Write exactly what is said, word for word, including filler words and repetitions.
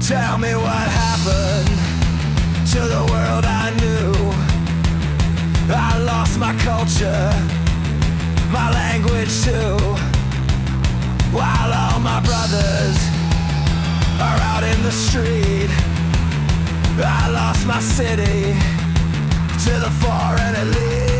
Tell me what happened to the world I knew. I lost my culture, my language too. While all my brothers are out in the street, I lost my city to the foreign elite.